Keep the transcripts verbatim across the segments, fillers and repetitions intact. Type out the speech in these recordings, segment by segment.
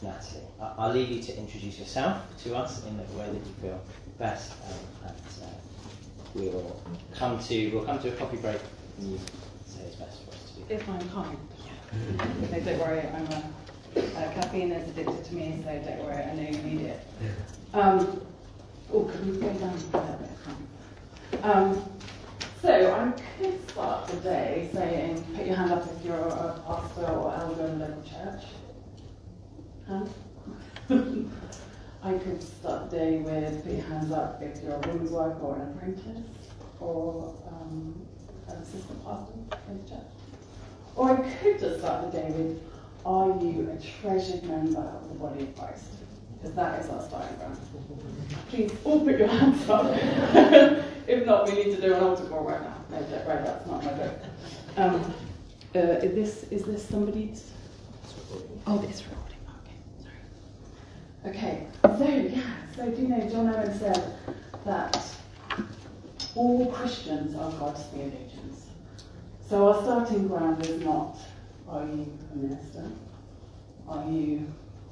Natalie. I- I'll leave you to introduce yourself to us in the way that you feel best, um, and uh, we'll come to we'll come to a coffee break. And you say it's best for us to do. If I'm kind. Yeah. So don't worry, I'm a, uh, caffeine is addicted to me, so don't worry, I know you need it. Um, oh, can we go down a little bit? Um, so I could start the day saying, put your hand up if you're a pastor or elder in a local church. Hand? I could start the day with put your hands up if you're a women's worker or an apprentice or um, an assistant pastor in the church. Or I could just start the day with, are you a treasured member of the body of Christ? Because that is our starting ground. Please all put your hands up. If not, we need to do an altar call right now. No, right, that's not my joke. Um, uh, is this is this somebody's? Oh, it's recording. Okay, sorry. Okay, so yeah, so do you know John Owen said that all Christians are God's theologians. So our starting ground is not, are you a minister? Are you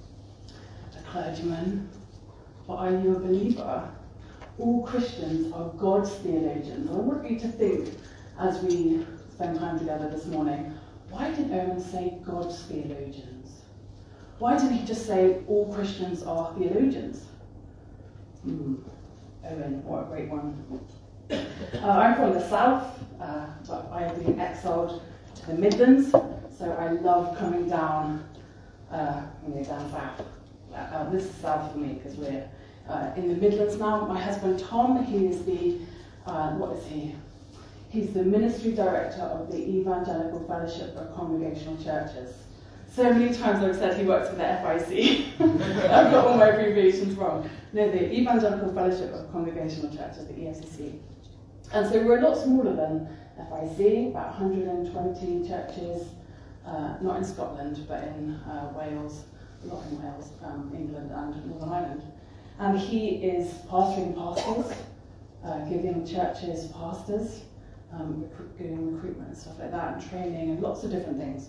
a clergyman? Or are you a believer? All Christians are God's theologians. I want you to think, as we spend time together this morning, why did Owen say God's theologians? Why didn't he just say all Christians are theologians? Hmm. Owen, what a great one. Uh, I'm from the south, uh, but I have been exiled to the Midlands, so I love coming down, uh, you know, down south. Uh, uh, this is south for me because we're uh, in the Midlands now. My husband Tom, he is the, uh, what is he? He's the ministry director of the Evangelical Fellowship of Congregational Churches. So many times I've said he works for the F I C. I've got all my abbreviations wrong. No, the Evangelical Fellowship of Congregational Churches, the E F C C. And so we're a lot smaller than F I C, about one hundred twenty churches, uh, not in Scotland, but in uh, Wales, a lot in Wales, um, England and Northern Ireland. And he is pastoring pastors, uh, giving churches pastors, um, recru- doing recruitment and stuff like that, and training and lots of different things.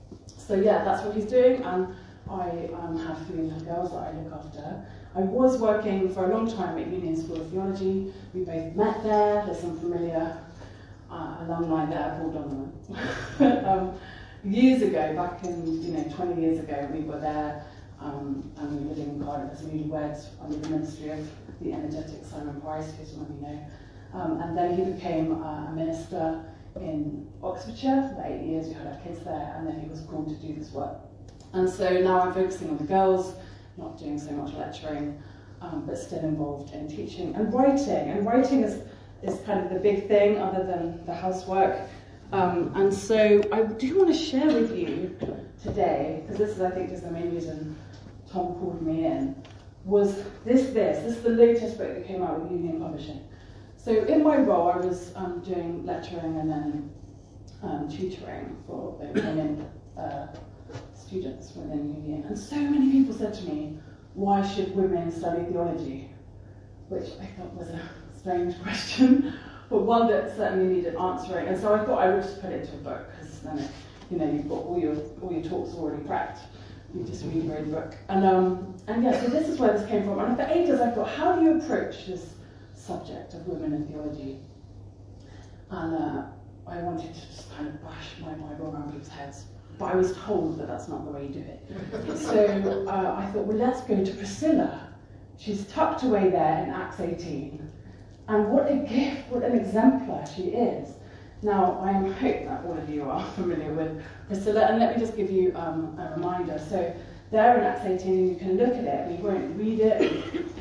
So yeah, that's what he's doing, and I um, have three little girls that I look after. I was working for a long time at Union School of Theology. We both met there. There's some familiar uh, alumni there, Paul Donovan. um, years ago, back in, you know, twenty years ago, we were there, um, and we were living in Cardiff as newlyweds under the ministry of the energetic Simon Price, who some of you know. Um, and then he became uh, a minister in Oxfordshire for eight years. We had our kids there, and then he was called to do this work. And so now I'm focusing on the girls, not doing so much lecturing, um, but still involved in teaching and writing. And writing is, is kind of the big thing other than the housework. Um, and so I do want to share with you today, because this is, I think, is the main reason Tom called me in, was this, this. This is the latest book that came out with Union Publishing. So in my role, I was um, doing lecturing and then um, tutoring for the women uh, students within Union. And so many people said to me, why should women study theology? Which I thought was a strange question, but one that certainly needed answering. And so I thought I would just put it into a book, because then it, you know, you've got all your all your talks already prepped. You just read your own book. And um, and yeah, so this is where this came from. And for ages I thought, how do you approach this subject of women in theology? And uh, I wanted to just kind of bash my Bible around people's heads. But I was told that that's not the way you do it. So uh, I thought, well, let's go to Priscilla. She's tucked away there in Acts eighteen. And what a gift, what an exemplar she is. Now, I hope that all of you are familiar with Priscilla. And let me just give you um, a reminder. So there in Acts eighteen, you can look at it. We won't read it.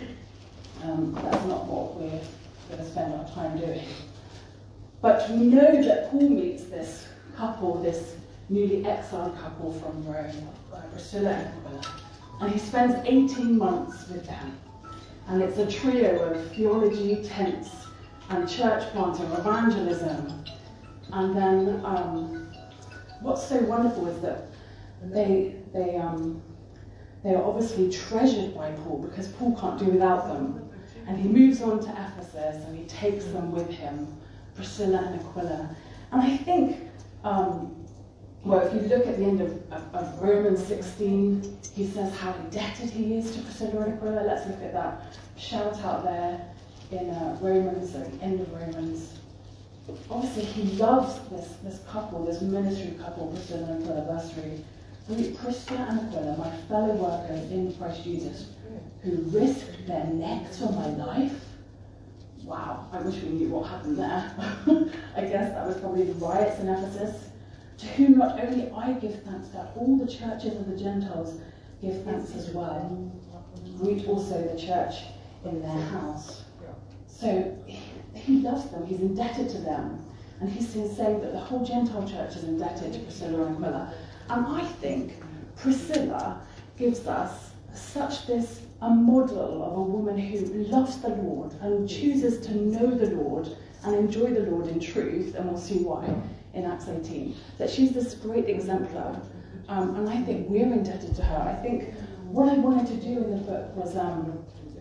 Um, that's not what we're going to spend our time doing. But we know that Paul meets this couple, this newly exiled couple from Rome, uh, Priscilla and Aquila, and he spends eighteen months with them. And it's a trio of theology, tents, and church planting, evangelism. And then um, what's so wonderful is that they they um, they are obviously treasured by Paul, because Paul can't do without them. And he moves on to Ephesus and he takes them with him, Priscilla and Aquila. And I think um, Well, if you look at the end of, of, of Romans sixteen, he says how indebted he is to Priscilla and Aquila. Let's look at that shout out there in uh, Romans, at the end of Romans. Obviously, he loves this, this couple, this ministry couple, Priscilla and Aquila, verse three. Priscilla and Aquila, my fellow workers in Christ Jesus, who risked their necks for my life. Wow, I wish we knew what happened there. I guess that was probably the riots in Ephesus. To whom not only I give thanks, but all the churches of the Gentiles give thanks as well. Greet also the church in their house. So he, he loves them, he's indebted to them. And he's saying that the whole Gentile church is indebted to Priscilla and Aquila. And I think Priscilla gives us such this, a model of a woman who loves the Lord and chooses to know the Lord and enjoy the Lord in truth, and we'll see why in Acts eighteen, that she's this great exemplar. Um, and I think we're indebted to her. I think what I wanted to do in the book was um,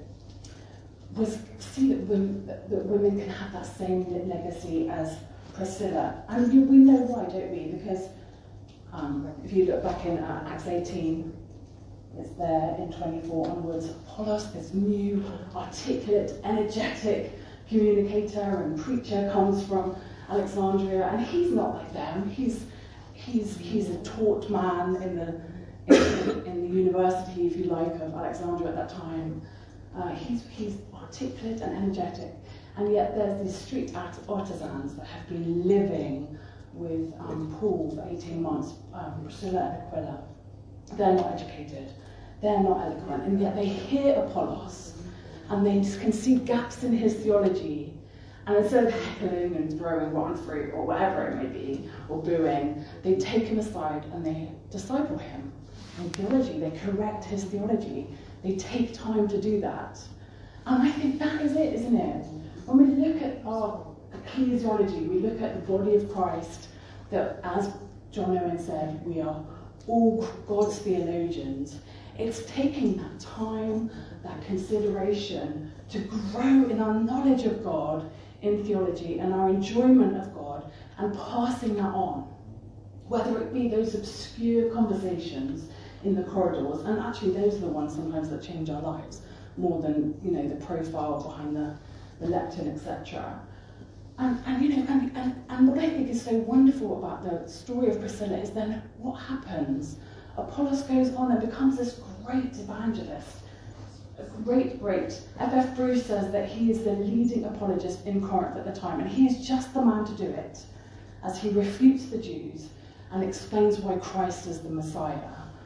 was see that women, that women can have that same legacy as Priscilla. And you, we know why, don't we? Because um, if you look back in uh, Acts eighteen, it's there in twenty-four onwards. Apollos, this new, articulate, energetic communicator and preacher, comes from Alexandria, and he's not like them. He's he's he's a taught man in the in, in the university, if you like, of Alexandria at that time. Uh, he's he's articulate and energetic, and yet there's these street art artisans that have been living with um, Paul for eighteen months. Um, Priscilla and Aquila, they're not educated, they're not eloquent, and yet they hear Apollos, and they can see gaps in his theology. And instead of heckling and throwing rotten fruit or whatever it may be, or booing, they take him aside and they disciple him in theology. They correct his theology. They take time to do that. And I think that is it, isn't it? When we look at our ecclesiology, we look at the body of Christ, that, as John Owen said, we are all God's theologians. It's taking that time, that consideration to grow in our knowledge of God in theology and our enjoyment of God, and passing that on, whether it be those obscure conversations in the corridors, and actually those are the ones sometimes that change our lives more than, you know, the profile behind the, the lectern, et cetera. And, and you know, and, and, and what I think is so wonderful about the story of Priscilla is then what happens. Apollos goes on and becomes this great evangelist. A great, great. F F Bruce says that he is the leading apologist in Corinth at the time, and he is just the man to do it, as he refutes the Jews and explains why Christ is the Messiah.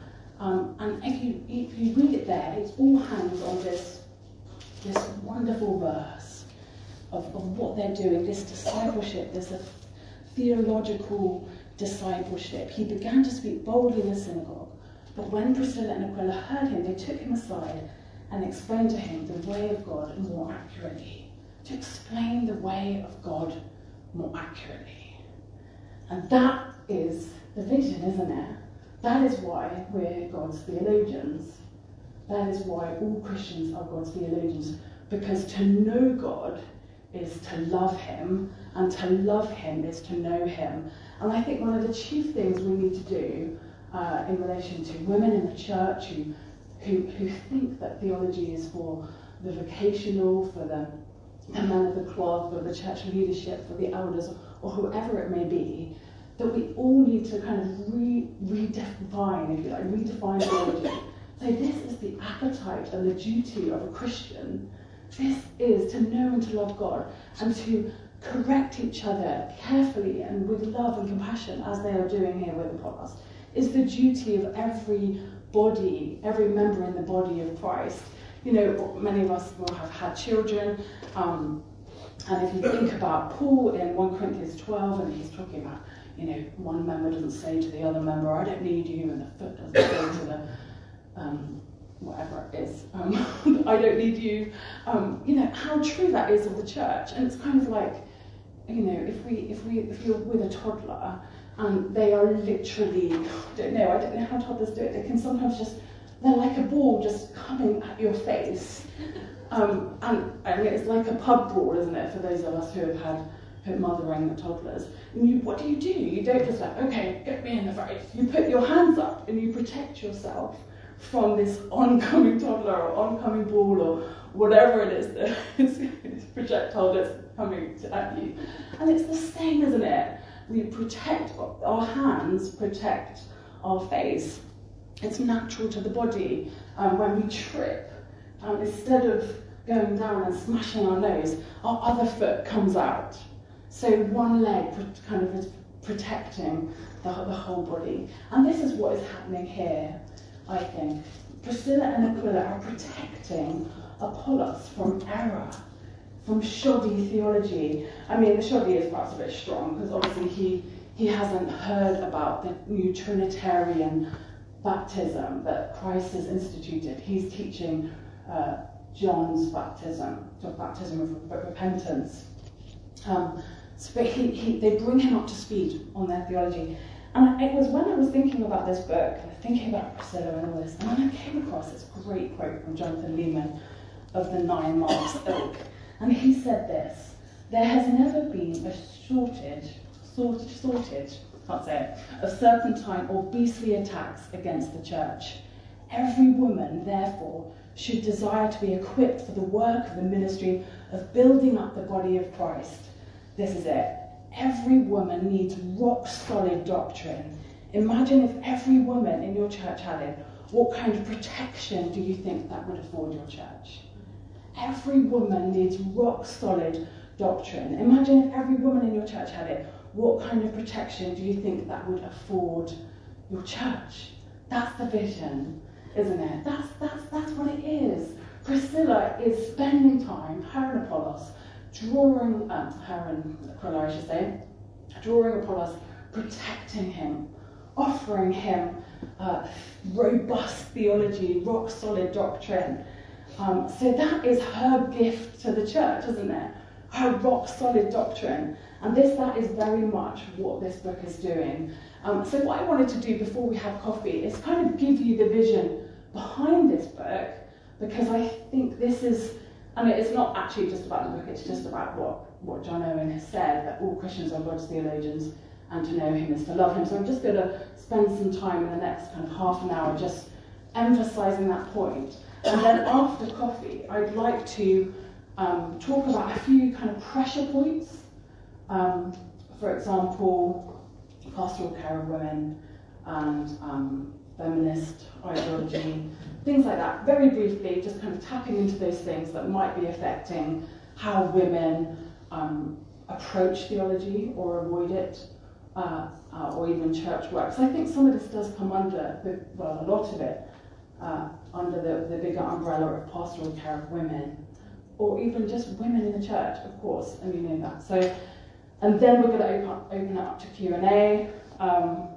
Um, and if you if you read it there, it all hangs on this this wonderful verse of, of what they're doing, this discipleship, this uh, theological discipleship. He began to speak boldly in the synagogue, but when Priscilla and Aquila heard him, they took him aside and explain to him the way of God more accurately. To explain the way of God more accurately. And that is the vision, isn't it? That is why we're God's theologians. That is why all Christians are God's theologians. Because to know God is to love him, and to love him is to know him. And I think one of the chief things we need to do uh, in relation to women in the church who Who, who think that theology is for the vocational, for the, the men of the cloth, for the church leadership, for the elders, or whoever it may be, that we all need to kind of re, redefine, if you like, redefine theology. So this is the appetite and the duty of a Christian. This is to know and to love God, and to correct each other carefully and with love and compassion, as they are doing here with Apollos, is the duty of every body, every member in the body of Christ. You know, many of us will have had children, um, and if you think about Paul in First Corinthians twelve, and he's talking about, you know, one member doesn't say to the other member, I don't need you, and the foot doesn't say to the, um, whatever it is, um, I don't need you. Um, you know, how true that is of the church. And it's kind of like, you know, if we, if we, if you're with a toddler, and they are literally, I don't know, I don't know how toddlers do it, they can sometimes just, they're like a ball just coming at your face. Um, and I mean, it's like a pub brawl, isn't it, for those of us who have had put mothering toddlers. And you, what do you do? You don't just like, okay, get me in the face. You put your hands up and you protect yourself from this oncoming toddler or oncoming ball or whatever it is that is projectile that's coming to, at you. And it's the same, isn't it? We protect, our hands protect our face. It's natural to the body. Um, when we trip, um, instead of going down and smashing our nose, our other foot comes out. So one leg kind of is protecting the, the whole body. And this is what is happening here, I think. Priscilla and Aquila are protecting Apollos from error, from shoddy theology. I mean, the shoddy is perhaps a bit strong, because obviously he, he hasn't heard about the new Trinitarian baptism that Christ has instituted. He's teaching uh, John's baptism, the baptism of repentance. Um, so, but he, he, they bring him up to speed on their theology. And it was when I was thinking about this book, and thinking about Priscilla and all this, and then I came across this great quote from Jonathan Leeman of the Nine Marks Ilk. And he said this: there has never been a shortage, sorted, sorted, can't say it, of serpentine or beastly attacks against the church. Every woman, therefore, should desire to be equipped for the work of the ministry of building up the body of Christ. This is it. Every woman needs rock-solid doctrine. Imagine if every woman in your church had it. What kind of protection do you think that would afford your church? Every woman needs rock-solid doctrine. Imagine if every woman in your church had it. What kind of protection do you think that would afford your church? That's the vision, isn't it? That's, that's, that's what it is. Priscilla is spending time, her and Apollos, drawing, um, her and Aquila, I should say, drawing Apollos, protecting him, offering him uh, robust theology, rock-solid doctrine. Um, so that is her gift to the church, isn't it? Her rock-solid doctrine. And this, that is very much what this book is doing. Um, so what I wanted to do before we have coffee is kind of give you the vision behind this book, because I think this is, and it's not actually just about the book, it's just about what, what John Owen has said, that all Christians are God's theologians, and to know him is to love him. So I'm just going to spend some time in the next kind of half an hour just emphasising that point. And then after coffee, I'd like to um, talk about a few kind of pressure points. Um, for example, pastoral care of women and um, feminist ideology, things like that. Very briefly, just kind of tapping into those things that might be affecting how women um, approach theology or avoid it, uh, uh, or even church work. So I think some of this does come under, the, well, a lot of it, uh, under the, the bigger umbrella of pastoral care of women, or even just women in the church, of course, and you know that. So, and then we're going to open, open it up to Q and A, um,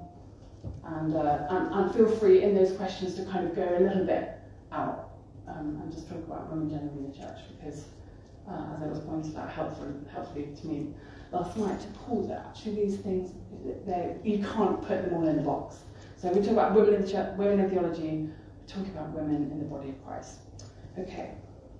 and, uh, and, and feel free in those questions to kind of go a little bit out um, and just talk about women generally in the church, because uh, as I was pointed out helpfully, helpfully to me last night, to pause it, actually these things, you can't put them all in a box. So we talk about women in the church, women in theology, we're talking about women in the body of Christ. Okay.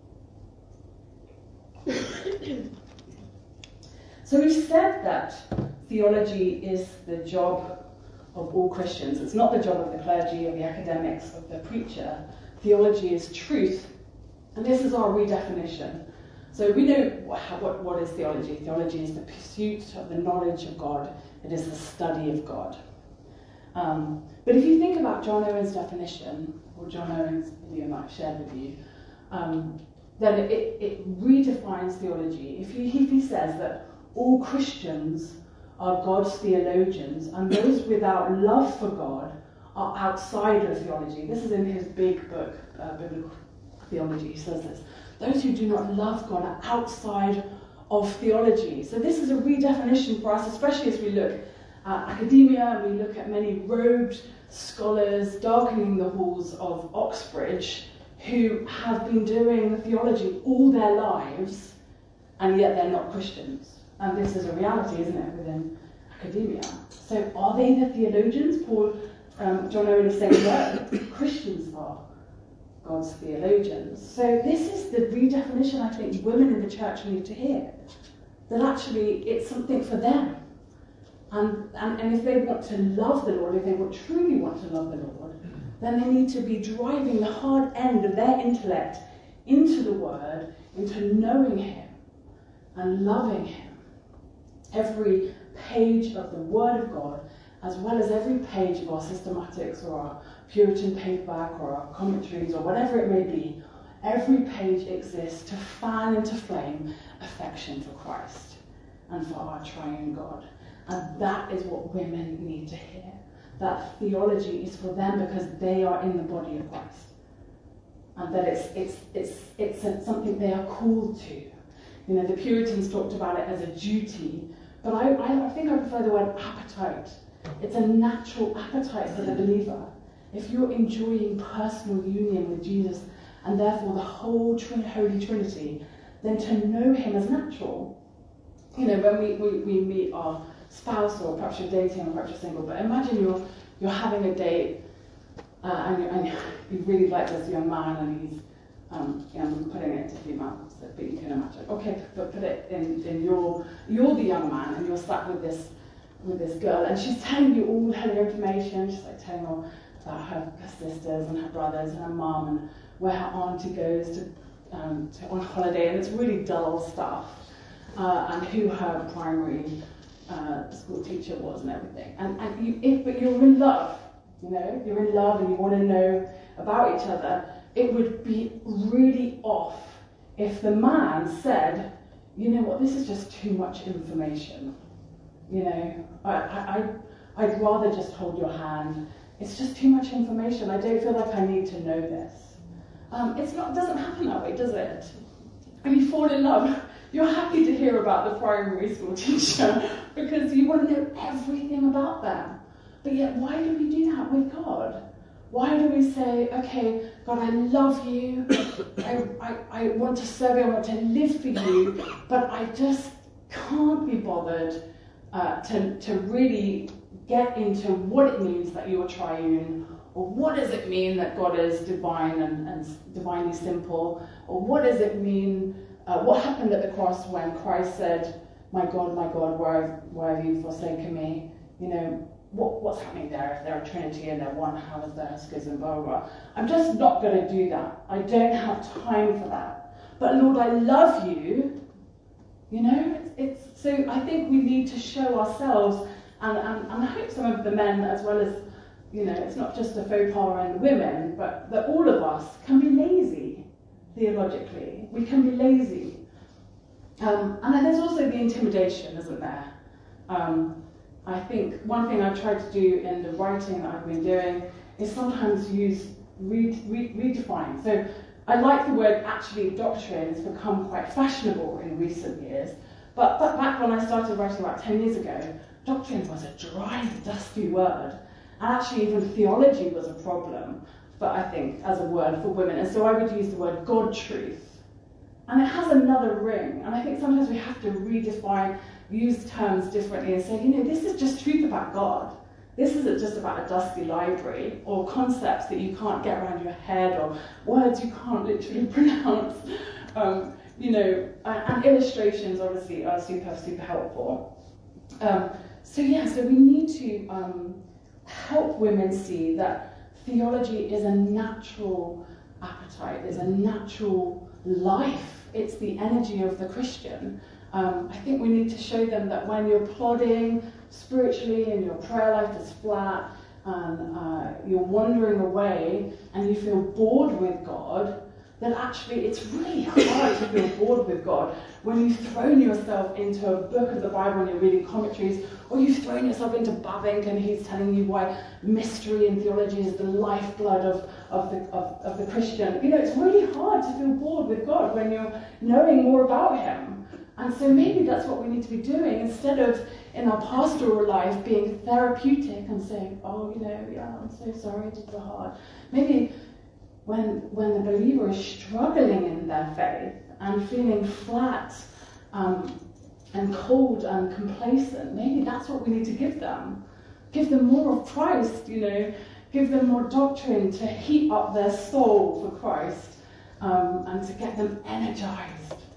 So we've said that theology is the job of all Christians. It's not the job of the clergy, of the academics, of the preacher. Theology is truth, and this is our redefinition. So we know what, what is theology. Theology is the pursuit of the knowledge of God. It is the study of God. Um, but if you think about John Owen's definition, or John Owen's video that I've shared with you, um, then it, it redefines theology. If he, if he says that all Christians are God's theologians, and those without love for God are outside of theology. This is in his big book, uh, Biblical Theology, he says this. Those who do not love God are outside of theology. So this is a redefinition for us, especially as we look at academia, we look at many robed scholars darkening the halls of Oxbridge who have been doing theology all their lives, and yet they're not Christians. And this is a reality, isn't it, within academia. So are they the theologians? Paul, um, John Owen is saying that Christians are God's theologians. So this is the redefinition I think women in the church need to hear. that actually it's something for them. And, and, and if they want to love the Lord, if they will truly want to love the Lord, then they need to be driving the hard end of their intellect into the Word, into knowing Him and loving Him. Every page of the Word of God, as well as every page of our systematics or our Puritan paperback or our commentaries or whatever it may be, every page exists to fan into flame affection for Christ and for our triune God. And that is what women need to hear. That theology is for them because they are in the body of Christ. And that it's it's it's it's something they are called to. You know, the Puritans talked about it as a duty, but I, I, I think I prefer the word appetite. It's a natural appetite for the believer. If you're enjoying personal union with Jesus and therefore the whole Trin- Holy Trinity, then to know Him as natural. You know, when we, we, we meet our spouse, or perhaps you're dating or perhaps you're single, but imagine you're you're having a date uh, and, you, and you really like this young man and he's um, I'm putting it into female, but you can imagine. Okay, but put it in, in your you're the young man and you're sat with this with this girl and she's telling you all her information. She's like telling all about her, her sisters and her brothers and her mum and where her auntie goes to, um, to on holiday, and it's really dull stuff, uh, and who her primary uh, school teacher was and everything. And, and you, if, but you're in love, you know, you're in love and you want to know about each other. It would be really off if the man said, you know what, this is just too much information. You know, I, I, I'd rather just hold your hand. It's just too much information. I don't feel like I need to know this. Um, it's not. It doesn't happen that way, does it? When you fall in love, you're happy to hear about the primary school teacher because you want to know everything about them. But yet, why do we do that with God? Why do we say, okay, God, I love you, I, I, I want to serve you, I want to live for you, but I just can't be bothered uh, to, to really get into what it means that you are triune, or what does it mean that God is divine and, and divinely simple, or what does it mean, uh, what happened at the cross when Christ said, my God, my God, why, why have you forsaken me? You know, what, what's happening there? If they're a trinity and they're one, how is there a schism, blah, blah, blah. I'm just not going to do that. I don't have time for that. But Lord, I love you. You know, it's, it's so I think we need to show ourselves, and, and, and I hope some of the men as well as, you know, it's not just a faux pas in the women, but that all of us can be lazy, theologically. We can be lazy. Um, and then there's also the intimidation, isn't there? Um, I think one thing I've tried to do in the writing that I've been doing is sometimes use re re redefine. So I like the word actually doctrine has become quite fashionable in recent years, but, but back when I started writing about ten years ago, doctrine was a dry, dusty word. And actually even theology was a problem, but I think, as a word for women. And so I would use the word God truth. And it has another ring. And I think sometimes we have to redefine, use terms differently and say, you know, this is just truth about God. This isn't just about a dusty library or concepts that you can't get around your head or words you can't literally pronounce. Um, you know, and, and illustrations obviously are super, super helpful. Um, so yeah, so we need to um, help women see that theology is a natural appetite, is a natural life. It's the energy of the Christian. Um, I think we need to show them that when you're plodding spiritually and your prayer life is flat and uh, you're wandering away and you feel bored with God, that actually it's really hard to feel bored with God when you've thrown yourself into a book of the Bible and you're reading commentaries, or you've thrown yourself into Bavinck and he's telling you why mystery and theology is the lifeblood of, of, the, of, of the Christian. You know, it's really hard to feel bored with God when you're knowing more about him. And so maybe that's what we need to be doing, instead of in our pastoral life being therapeutic and saying, oh, you know, yeah, I'm so sorry, it is hard. Maybe when, when the believer is struggling in their faith and feeling flat um, and cold and complacent, maybe that's what we need to give them. Give them more of Christ, you know, give them more doctrine to heat up their soul for Christ, um, and to get them energized.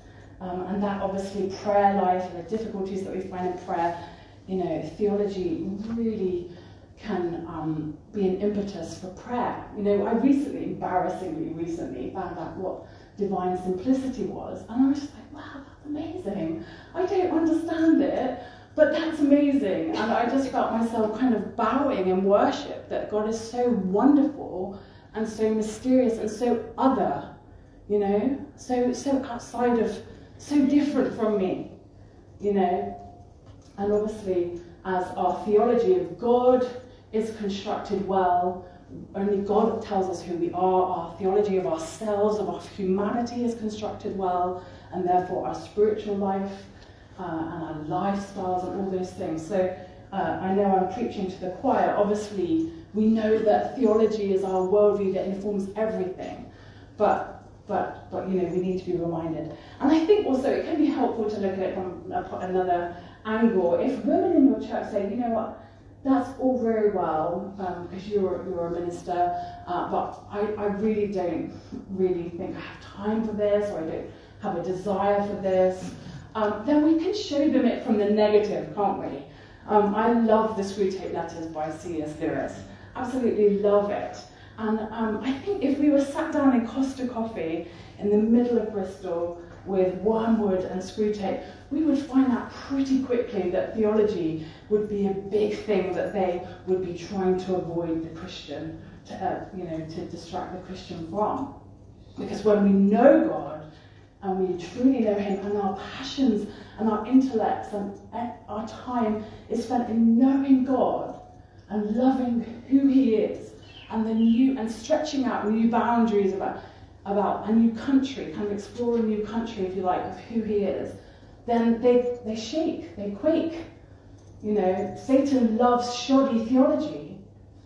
Um, and that obviously prayer life and the difficulties that we find in prayer, you know, theology really can um, be an impetus for prayer. You know, I recently, embarrassingly recently, found out what divine simplicity was, and I was just like, wow, that's amazing. I don't understand it, but that's amazing. And I just felt myself kind of bowing in worship that God is so wonderful and so mysterious and so other, you know, so so outside of, so different from me, you know. And obviously, as our theology of God is constructed well, only God tells us who we are, our theology of ourselves, of our humanity is constructed well, and therefore our spiritual life uh, and our lifestyles and all those things. So uh, I know I'm preaching to the choir. Obviously, we know that theology is our worldview that informs everything, but but but you know, we need to be reminded. And I think also it can be helpful to look at it from another angle. If women in your church say, you know what, that's all very well, because um, you're you're a minister, uh, but I, I really don't really think I have time for this, or I don't have a desire for this, um, then we can show them it from the negative, can't we? Um, I love the Screwtape Letters by C S Lewis. Absolutely love it. And um, I think if we were sat down in Costa Coffee in the middle of Bristol with wormwood and Screwtape, we would find out pretty quickly that theology would be a big thing that they would be trying to avoid the Christian, to, uh, you know, to distract the Christian from. Because when we know God and we truly know Him, and our passions and our intellects and our time is spent in knowing God and loving who He is, and the new and stretching out new boundaries about about a new country, kind of explore a new country, if you like, of who He is, then they they shake, they quake. You know, Satan loves shoddy theology,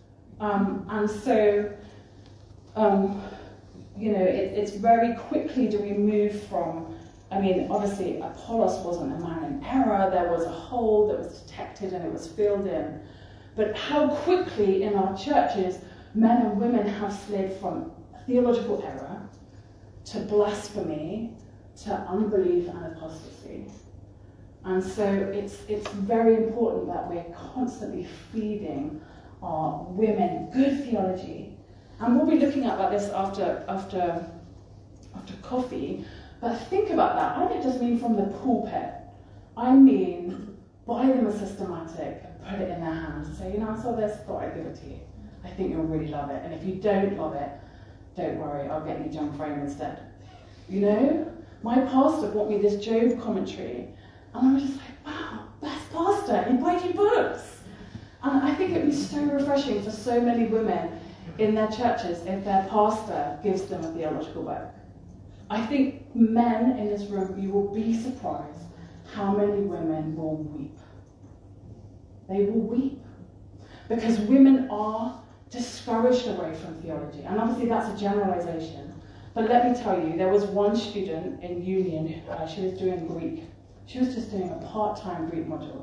um, and so um, you know, it, it's very quickly do we move from. I mean, obviously, Apollos wasn't a man in error. There was a hole that was detected and it was filled in. But how quickly in our churches men and women have slid from theological error to blasphemy to unbelief and apostasy. And so it's it's very important that we're constantly feeding our women good theology. And we'll be looking at this after after after coffee. But think about that. I don't just mean from the pulpit. I mean buy them a systematic and put it in their hands and say, you know, I saw this, thought I'd give it to you. I think you'll really love it. And if you don't love it, don't worry, I'll get you John Frame instead. You know? My pastor bought me this Job commentary, and I was just like, wow, best pastor, he buys you books. And I think it would be so refreshing for so many women in their churches if their pastor gives them a theological book. I think men in this room, you will be surprised how many women will weep. They will weep. Because women are discouraged away from theology. And obviously that's a generalization. But let me tell you, there was one student in Union, uh, she was doing Greek. She was just doing a part-time Greek module.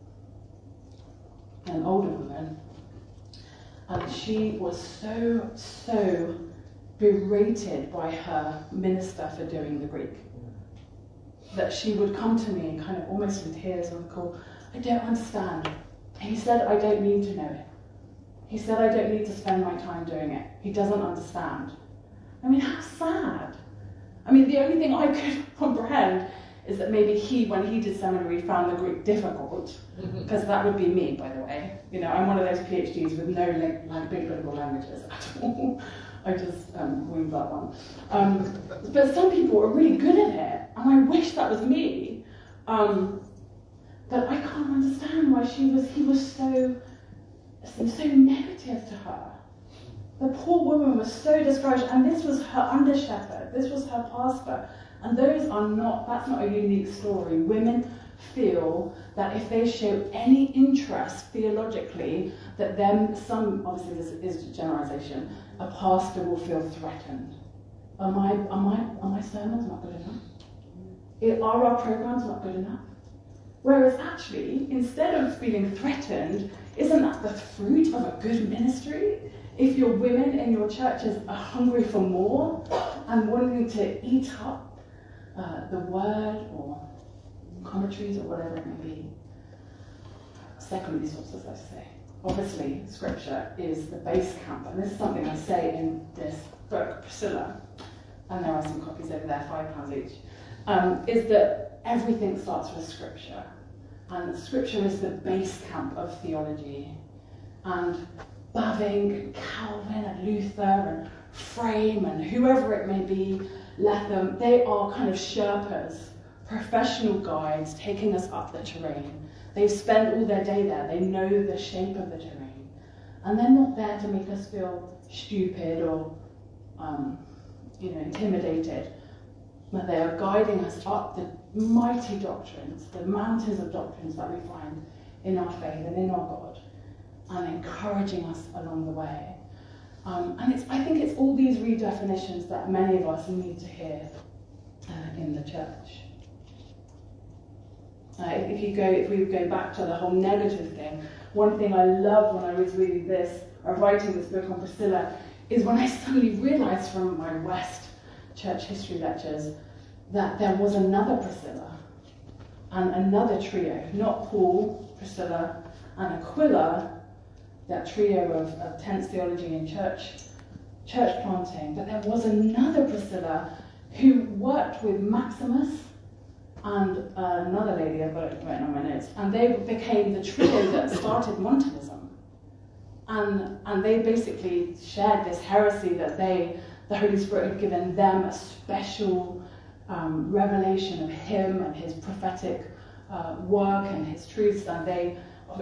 An older woman. And she was so, so berated by her minister for doing the Greek, that she would come to me kind of almost in tears and go, I don't understand. He said, I don't need to know it. He said, I don't need to spend my time doing it. He doesn't understand. I mean, how sad. I mean, the only thing I could comprehend is that maybe he, when he did seminary, found the Greek difficult, because that would be me, by the way. You know, I'm one of those PhDs with no link, like biblical languages at all. I just um, winged that one. Um, but some people are really good at it, and I wish that was me. Um, but I can't understand why she was. He was so, so negative to her. The poor woman was so discouraged, and this was her under shepherd. This was her pastor. And those are not, that's not a unique story. Women feel that if they show any interest theologically, that then some, obviously this is a generalization, a pastor will feel threatened. Are my, are my, are my sermons not good enough? Are our programs not good enough? Whereas actually, instead of feeling threatened, isn't that the fruit of a good ministry? If your women in your churches are hungry for more and wanting to eat up uh, the word or commentaries or whatever it may be. Secondary sources, I say. Obviously, Scripture is the base camp, and this is something I say in this book, Priscilla, and there are some copies over there, five pounds each, um, is that everything starts with Scripture, and Scripture is the base camp of theology, and Bavinck, Calvin, and Luther, and Frame, and whoever it may be, Latham, they are kind of Sherpas, professional guides taking us up the terrain. They've spent all their day there. They know the shape of the terrain. And they're not there to make us feel stupid or um, you know, intimidated. But they are guiding us up the mighty doctrines, the mountains of doctrines that we find in our faith and in our God, and encouraging us along the way. Um, and it's, I think it's all these redefinitions that many of us need to hear uh, in the church. Uh, if you go, if we go back to the whole negative thing, one thing I loved when I was reading this, or writing this book on Priscilla, is when I suddenly realised from my West church history lectures that there was another Priscilla and another trio, not Paul, Priscilla, and Aquila, that trio of, of tense theology and church, church planting, but there was another Priscilla who worked with Maximus and uh, another lady, I've got it written on my notes, and they became the trio that started Montanism. And, and they basically shared this heresy that they, the Holy Spirit had given them a special um, revelation of him and his prophetic uh, work and his truths, and they,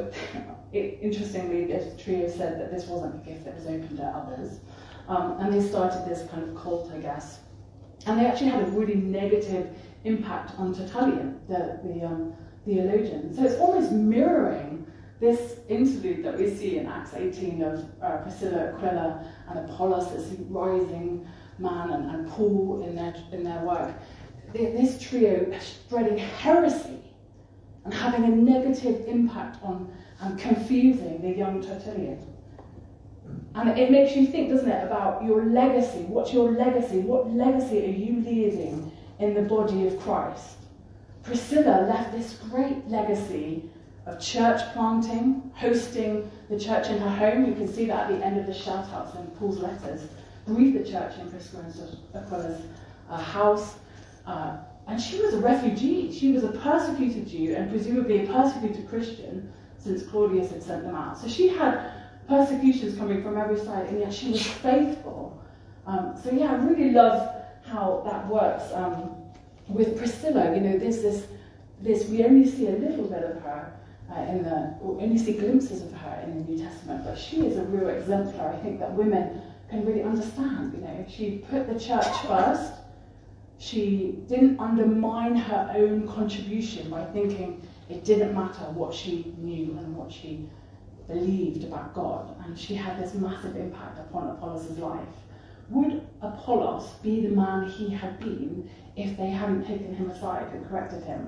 it, interestingly, this trio said that this wasn't a gift that was open to others. Um, and they started this kind of cult, I guess. And they actually had a really negative impact on Tertullian, the, the um, theologian. So it's almost mirroring this interlude that we see in Acts eighteen of uh, Priscilla, Aquila, and Apollos, this rising man, and, and Paul in their, in their work. This trio spreading heresy and having a negative impact on and confusing the young Tertullian. And it makes you think, doesn't it, about your legacy. What's your legacy? What legacy are you leaving in the body of Christ? Priscilla left this great legacy of church planting, hosting the church in her home. You can see that at the end of the shout-outs in Paul's letters. Breathe the church in Priscilla and Aquila's uh, house. Uh, and she was a refugee. She was a persecuted Jew and presumably a persecuted Christian since Claudius had sent them out. So she had persecutions coming from every side, and yet she was faithful. Um, so yeah, I really love how that works um, with Priscilla. You know, there's this, this, we only see a little bit of her uh, in the, or only see glimpses of her in the New Testament, but she is a real exemplar. I think that women can really understand. You know, she put the church first. She didn't undermine her own contribution by thinking it didn't matter what she knew and what she believed about God, and she had this massive impact upon Apollos' life. Would Apollos be the man he had been if they hadn't taken him aside and corrected him?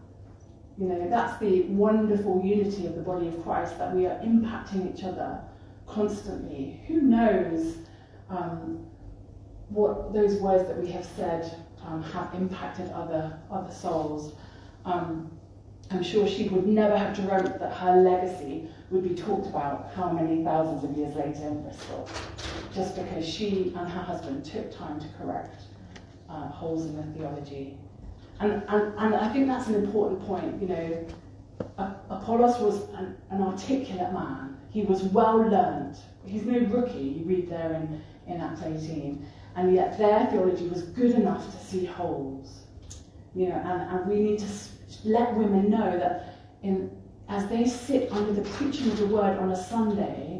You know, that's the wonderful unity of the body of Christ, that we are impacting each other constantly. Who knows um, what those words that we have said um, have impacted other, other souls. Um, I'm sure she would never have dreamt that her legacy would be talked about how many thousands of years later in Bristol, just because she and her husband took time to correct uh, holes in the theology. And, and, and I think that's an important point. You know, Apollos was an, an articulate man. He was well learned. He's no rookie, you read there in, in Acts eighteen. And yet their theology was good enough to see holes. You know, and, and we need to let women know that in, as they sit under the preaching of the word on a Sunday,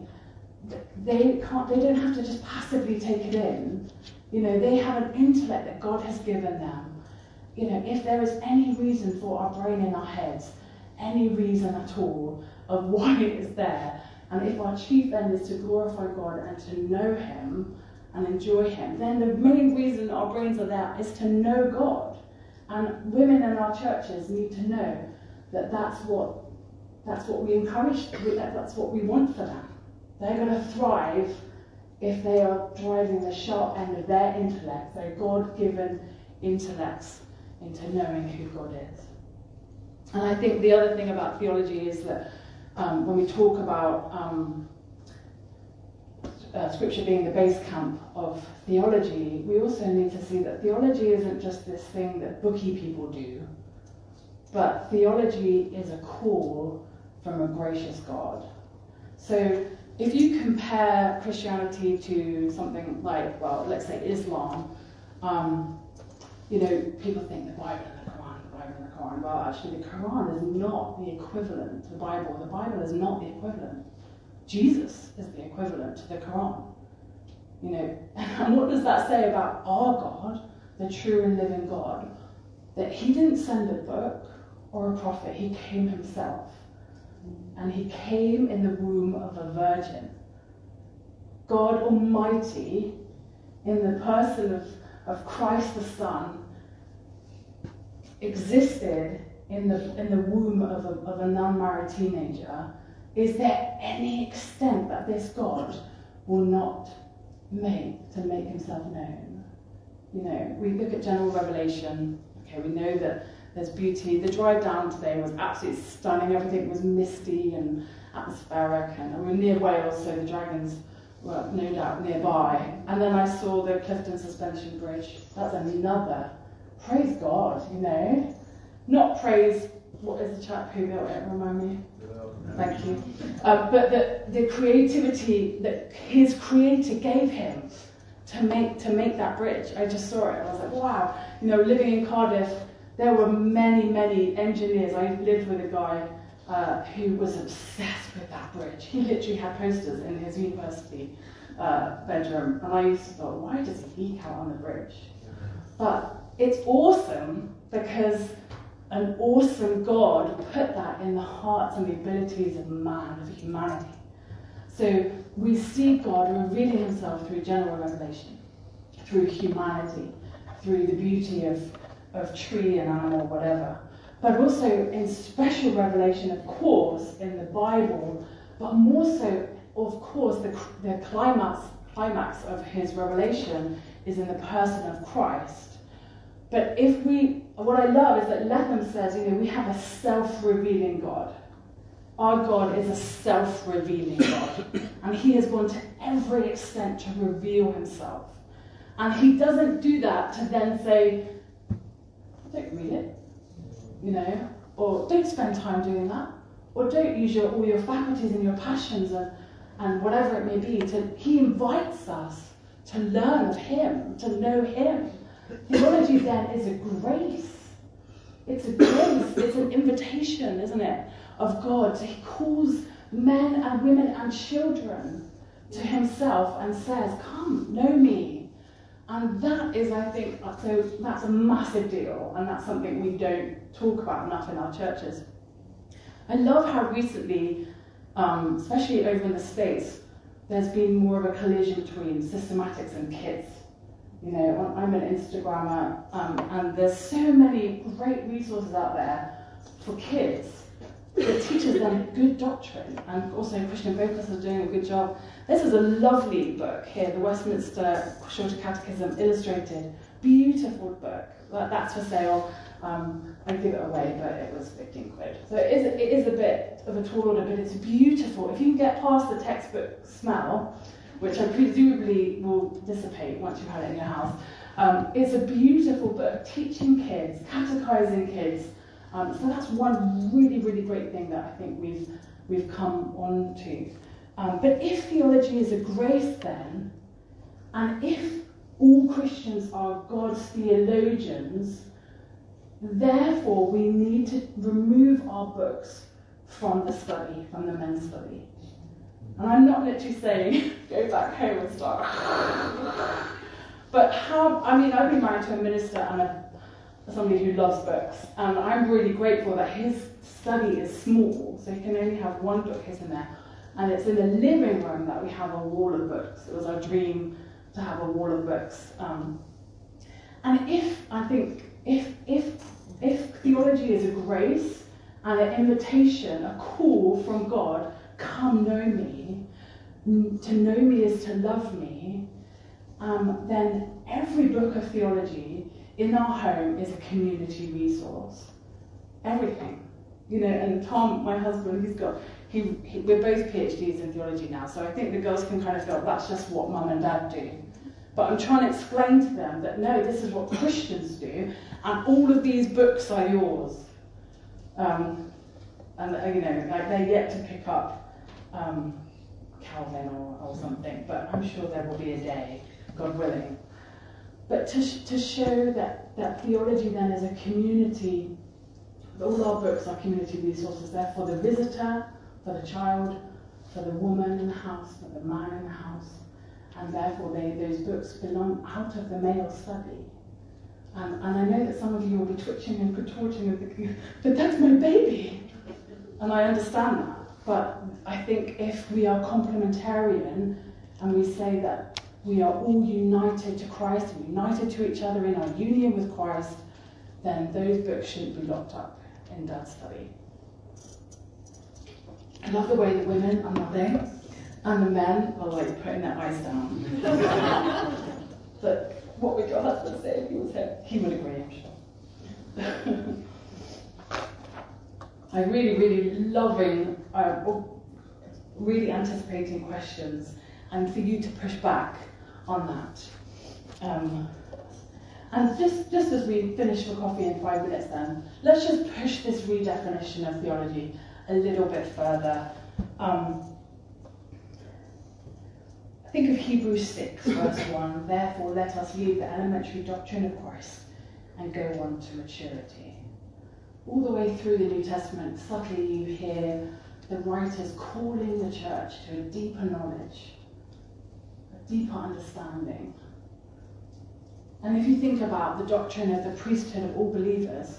they can't, they don't have to just passively take it in. You know, they have an intellect that God has given them. You know, if there is any reason for our brain in our heads, any reason at all of why it is there, and if our chief end is to glorify God and to know him and enjoy him, then the main reason our brains are there is to know God. And women in our churches need to know that that's what, that's what we encourage, that's what we want for them. They're going to thrive if they are driving the sharp end of their intellect, their God-given intellects, into knowing who God is. And I think the other thing about theology is that um, when we talk about um, uh, Scripture being the base camp of theology, we also need to see that theology isn't just this thing that booky people do, but theology is a call from a gracious God. So if you compare Christianity to something like, well, let's say Islam, um, you know, people think the Bible and the Quran, the Bible and the Quran. Well, actually, the Quran is not the equivalent to the Bible. The Bible is not the equivalent. Jesus is the equivalent to the Quran. You know, and what does that say about our God, the true and living God? That he didn't send a book or a prophet, he came himself. And he came in the womb of a virgin. God Almighty, in the person of, of Christ the Son, existed in the, in the womb of a, of an unmarried teenager. Is there any extent that this God will not make to make himself known? You know, we look at general revelation. Okay, we know that there's beauty. The drive down today was absolutely stunning. Everything was misty and atmospheric, and we were near Wales, so the dragons were no doubt nearby. And then I saw the Clifton Suspension Bridge. That's another. Praise God, you know. Not praise, what is the chap who built it? Remind me. Thank you. Uh, but the, the creativity that his creator gave him to make to make that bridge. I just saw it. I was like, wow. You know, living in Cardiff, there were many, many engineers. I lived with a guy uh, who was obsessed with that bridge. He literally had posters in his university uh, bedroom. And I used to thought, why does he geek out on the bridge? But it's awesome because an awesome God put that in the hearts and the abilities of man, of humanity. So we see God revealing himself through general revelation, through humanity, through the beauty of, of tree and animal, whatever. But also in special revelation, of course, in the Bible, but more so, of course, the, the climax, climax of his revelation is in the person of Christ. But if we, what I love is that Letham says, you know, we have a self-revealing God. Our God is a self-revealing God. And he has gone to every extent to reveal himself. And he doesn't do that to then say, don't read it, you know, or don't spend time doing that, or don't use your, all your faculties and your passions and, and whatever it may be. To, he invites us to learn of him, to know him. Theology then is a grace. It's a grace, it's an invitation, isn't it, of God. So he calls men and women and children to himself and says, come, know me. And that is, I think, so that's a massive deal, and that's something we don't talk about enough in our churches. I love how recently, um, especially over in the States, there's been more of a collision between systematics and kids. You know, I'm an Instagrammer, um, and there's so many great resources out there for kids that teaches them good doctrine, and also Christian Focus is doing a good job. This is a lovely book here, the Westminster Shorter Catechism Illustrated. Beautiful book. That's for sale. Um, I'd give it away, but it was fifteen quid. So it is, it is a bit of a tall order, but it's beautiful. If you can get past the textbook smell, which I presumably will dissipate once you've had it in your house. Um, it's a beautiful book, teaching kids, catechizing kids. Um, so that's one really, really great thing that I think we've we've come on to. Um, but if theology is a grace then, and if all Christians are God's theologians, therefore we need to remove our books from the study, from the men's study. And I'm not literally saying, go back home and start. But how, I mean, I've been married to a minister and a, somebody who loves books. And I'm really grateful that his study is small, so he can only have one bookcase in there. And it's in the living room that we have a wall of books. It was our dream to have a wall of books. Um, and if, I think, if, if, if theology is a grace and an invitation, a call from God, come know me, to know me is to love me, um, then every book of theology in our home is a community resource. Everything. You know, and Tom, my husband, he's got, he, he, we're both PhDs in theology now, so I think the girls can kind of feel that's just what mum and dad do. But I'm trying to explain to them that no, this is what Christians do, and all of these books are yours. Um, and, uh, you know, like they're yet to pick up um, Calvin or, or something, but I'm sure there will be a day, God willing. But to, sh- to show that, that theology then is a community, all our books are community resources. They're for the visitor, for the child, for the woman in the house, for the man in the house. And therefore they, those books belong out of the male study. And, and I know that some of you will be twitching and contorting and thinking, but that's my baby. And I understand that. But I think if we are complementarian and we say that we are all united to Christ and united to each other in our union with Christ, then those books shouldn't be locked up in Dad's study. I love the way the women are nodding and the men are like putting their eyes down. But what would your husband say if he was here? He would agree, I'm sure. I'm really, really loving, uh, really anticipating questions and for you to push back on that. Um, and just, just as we finish for coffee in five minutes then, let's just push this redefinition of theology a little bit further. Um, think of Hebrews six, verse one. Therefore, let us leave the elementary doctrine of Christ and go on to maturity. All the way through the New Testament, subtly you hear the writers calling the church to a deeper knowledge, a deeper understanding. And if you think about the doctrine of the priesthood of all believers,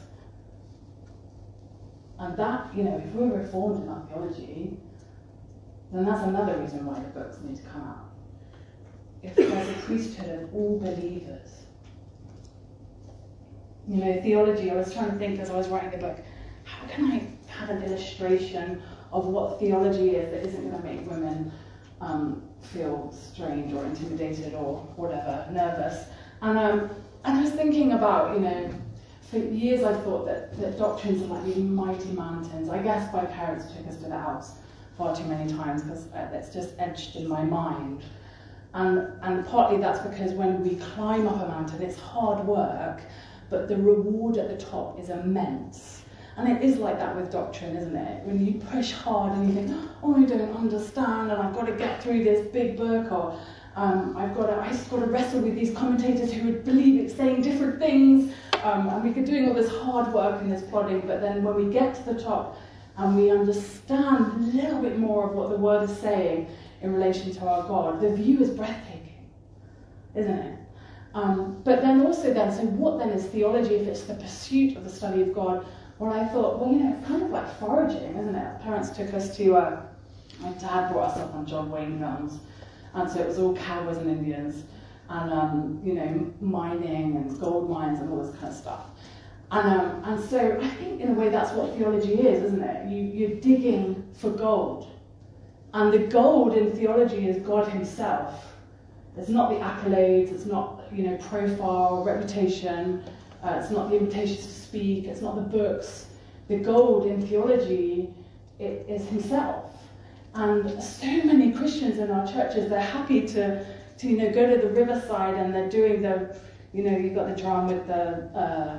and that, you know, if we're reformed in our theology, then that's another reason why the books need to come out. If there's a priesthood of all believers. You know, theology, I was trying to think as I was writing the book, how can I have an illustration of what theology is that isn't going to make women um, feel strange or intimidated or whatever, nervous? And, um, and I was thinking about, you know, for years I thought that, that doctrines are like these mighty mountains. I guess my parents took us to the Alps far too many times because it's just etched in my mind. And, and partly that's because when we climb up a mountain, it's hard work, but the reward at the top is immense. And it is like that with doctrine, isn't it? When you push hard and you think, oh, I don't understand, and I've got to get through this big book, or um, I've got to, I've got to wrestle with these commentators who would believe it's saying different things, um, and we could doing all this hard work and this plodding, but then when we get to the top and we understand a little bit more of what the Word is saying in relation to our God, the view is breathtaking, isn't it? Um, but then also then, so what then is theology if it's the pursuit of the study of God? Well, I thought, well, you know, it's kind of like foraging, isn't it? Our parents took us to, uh, my dad brought us up on John Wayne films, and so it was all cowboys and Indians, and, um, you know, mining and gold mines and all this kind of stuff. And, um, and so I think in a way that's what theology is, isn't it? You, you're digging for gold. And the gold in theology is God himself. It's not the accolades, it's not, you know, profile, reputation, uh, it's not the invitations to speak, it's not the books. The gold in theology it is himself. And so many Christians in our churches, they're happy to, to you know, go to the riverside and they're doing the, you know, you've got the drum with the uh,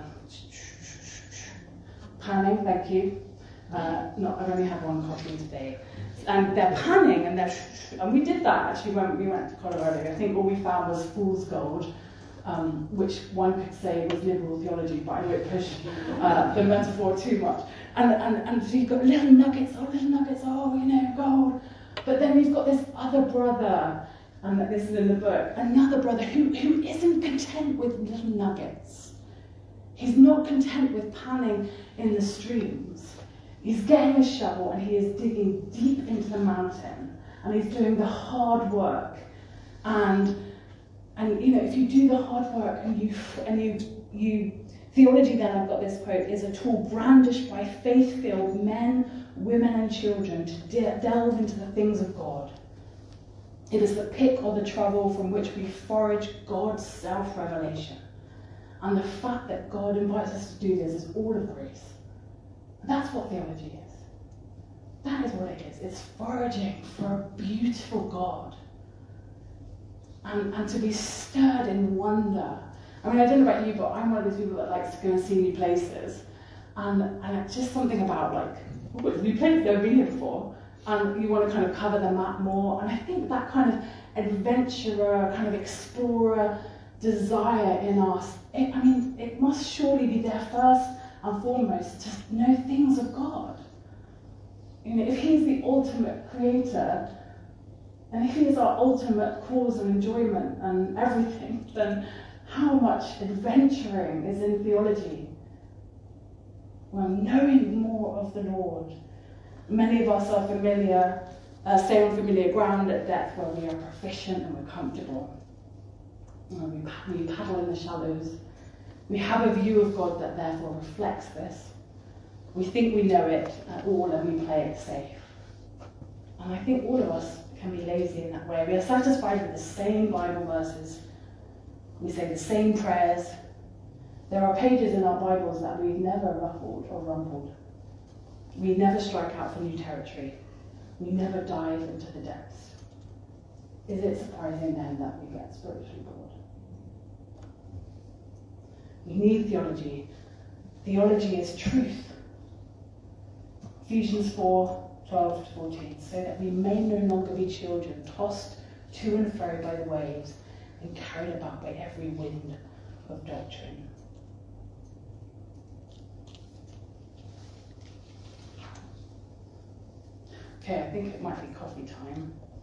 panning, thank you. Uh, not, I've only had one coffee today. And they're panning, and they're, and we did that actually when we went to Colorado. I think all we found was fool's gold, um, which one could say was liberal theology, but I won't push uh, the metaphor too much. And, and, and so you've got little nuggets, oh, little nuggets, oh, you know, gold. But then you've got this other brother, and this is in the book, another brother who, who isn't content with little nuggets. He's not content with panning in the streams. He's getting a shovel and he is digging deep into the mountain, and he's doing the hard work. And and you know, if you do the hard work and you and you you theology, then I've got this quote, is a tool brandished by faith-filled men, women, and children to de- delve into the things of God. It is the pick or the trouble from which we forage God's self-revelation. And the fact that God invites us to do this is all of grace. And that's what theology is. That is what it is. It's foraging for a beautiful God. And, and to be stirred in wonder. I mean, I don't know about you, but I'm one of those people that likes to go and see new places. And, and it's just something about, like, oh, it's a new place, never been here before. And you want to kind of cover the map more. And I think that kind of adventurer, kind of explorer desire in us, it, I mean, it must surely be there first and foremost to know things of God. You know, if He's the ultimate creator, and if He is our ultimate cause of enjoyment and everything, then how much adventuring is in theology? Well, knowing more of the Lord. Many of us are familiar, uh, stay on familiar ground at depth where we are proficient and we're comfortable. And we, we paddle in the shallows. We have a view of God that therefore reflects this. We think we know it at all and we play it safe. And I think all of us can be lazy in that way. We are satisfied with the same Bible verses. We say the same prayers. There are pages in our Bibles that we've never ruffled or rumpled. We never strike out for new territory. We never dive into the depths. Is it surprising then that we get spiritually bored? We need theology. Theology is truth. Ephesians four, twelve to fourteen, so that we may no longer be children, tossed to and fro by the waves and carried about by every wind of doctrine. Okay, I think it might be coffee time.